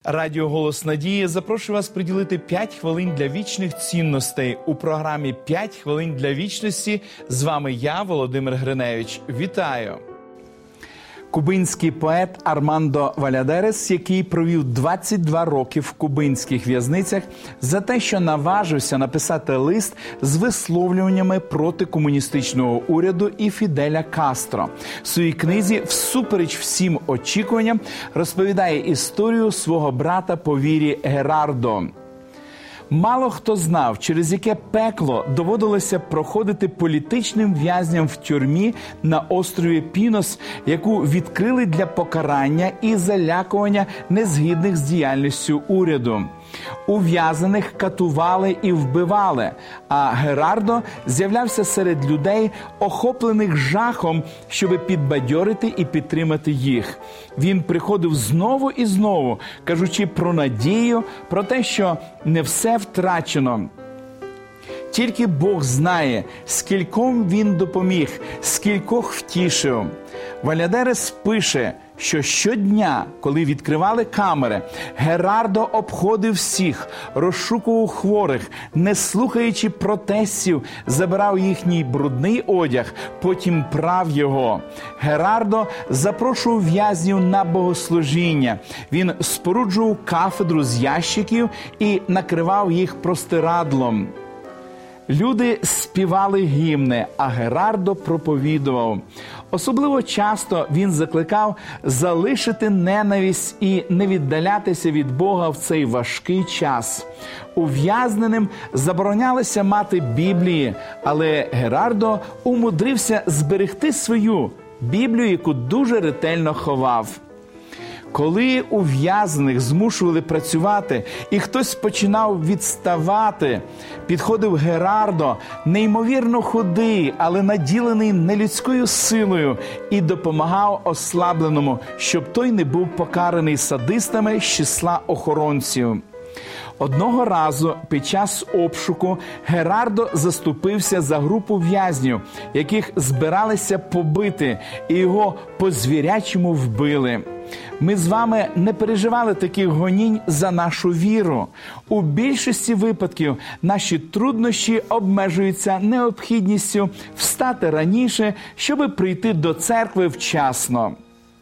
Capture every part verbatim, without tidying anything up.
Радіо «Голос Надії» запрошую вас приділити п'ять хвилин для вічних цінностей у програмі «п'ять хвилин для вічності». З вами я, Володимир Гриневич. Вітаю! Кубинський поет Армандо Валядерес, який провів двадцять два роки в кубинських в'язницях за те, що наважився написати лист з висловлюваннями проти комуністичного уряду і Фіделя Кастро. В своїй книзі «Всупереч всім очікуванням» розповідає історію свого брата по вірі Герардо. Мало хто знав, через яке пекло доводилося проходити політичним в'язням в тюрмі на острові Пінос, яку відкрили для покарання і залякування незгідних з діяльністю уряду. Ув'язнених катували і вбивали, а Герардо з'являвся серед людей, охоплених жахом, щоб підбадьорити і підтримати їх. Він приходив знову і знову, кажучи про надію, про те, що не все втрачено. Тільки Бог знає, скільком він допоміг, скількох втішив. Валядерес пише, що щодня, коли відкривали камери, Герардо обходив всіх, розшукував хворих, не слухаючи протестів, забирав їхній брудний одяг, потім прав його. Герардо запрошував в'язнів на богослужіння. Він споруджував кафедру з ящиків і накривав їх простирадлом. Люди співали гімни, а Герардо проповідував. Особливо часто він закликав залишити ненависть і не віддалятися від Бога в цей важкий час. Ув'язненим заборонялося мати Біблії, але Герардо умудрився зберегти свою Біблію, яку дуже ретельно ховав. Коли ув'язнених змушували працювати і хтось починав відставати, підходив Герардо, неймовірно худий, але наділений нелюдською силою, і допомагав ослабленому, щоб той не був покараний садистами з числа охоронців. Одного разу під час обшуку Герардо заступився за групу в'язнів, яких збиралися побити, і його по-звірячому вбили. Ми з вами не переживали таких гонінь за нашу віру. У більшості випадків наші труднощі обмежуються необхідністю встати раніше, щоб прийти до церкви вчасно.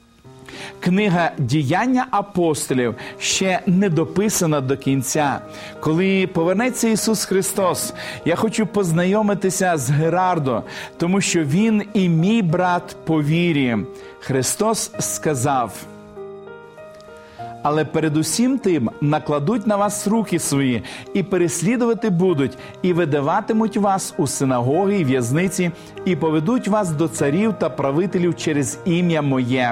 Книга «Діяння апостолів» ще не дописана до кінця. Коли повернеться Ісус Христос, я хочу познайомитися з Герардо, тому що він і мій брат по вірі. Христос сказав: «Але передусім тим накладуть на вас руки свої, і переслідувати будуть, і видаватимуть вас у синагоги і в'язниці, і поведуть вас до царів та правителів через ім'я моє».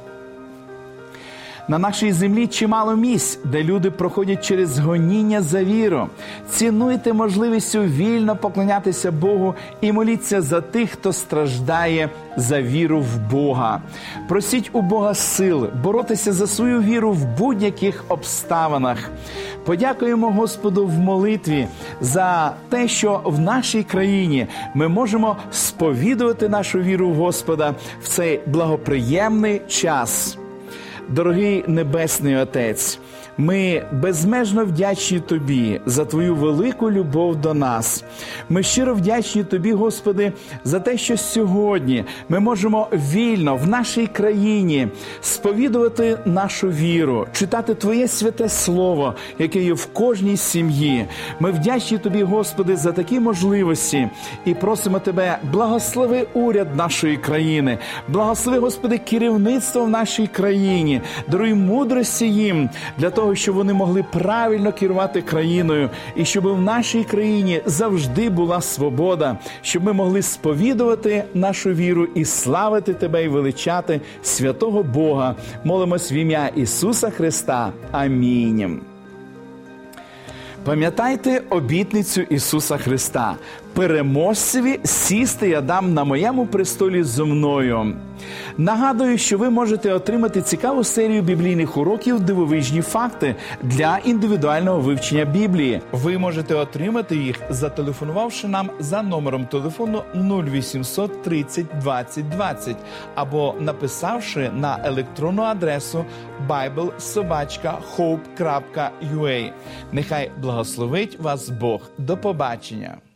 На нашій землі чимало місць, де люди проходять через гоніння за віру. Цінуйте можливістю вільно поклонятися Богу і моліться за тих, хто страждає за віру в Бога. Просіть у Бога сил боротися за свою віру в будь-яких обставинах. Подякуємо Господу в молитві за те, що в нашій країні ми можемо сповідувати нашу віру в Господа в цей благоприємний час. Дорогий Небесний Отець, ми безмежно вдячні Тобі за Твою велику любов до нас. Ми щиро вдячні Тобі, Господи, за те, що сьогодні ми можемо вільно в нашій країні сповідувати нашу віру, читати Твоє святе Слово, яке є в кожній сім'ї. Ми вдячні Тобі, Господи, за такі можливості і просимо Тебе, благослови уряд нашої країни, благослови, Господи, керівництво в нашій країні, даруй мудрості їм для того, щоб вони могли правильно керувати країною, і щоб в нашій країні завжди була свобода, щоб ми могли сповідувати нашу віру і славити Тебе і величати святого Бога. Молимось в ім'я Ісуса Христа. Амінь. Пам'ятайте обітницю Ісуса Христа. переможцеві сісти я дам на моєму престолі зо мною. Нагадую, що ви можете отримати цікаву серію біблійних уроків «Дивовижні факти» для індивідуального вивчення Біблії. Ви можете отримати їх, зателефонувавши нам за номером телефону нуль вісімсот тридцять двадцять двадцять або написавши на електронну адресу байбл собачка хоуп крапка ю а. Нехай благословить вас Бог. До побачення!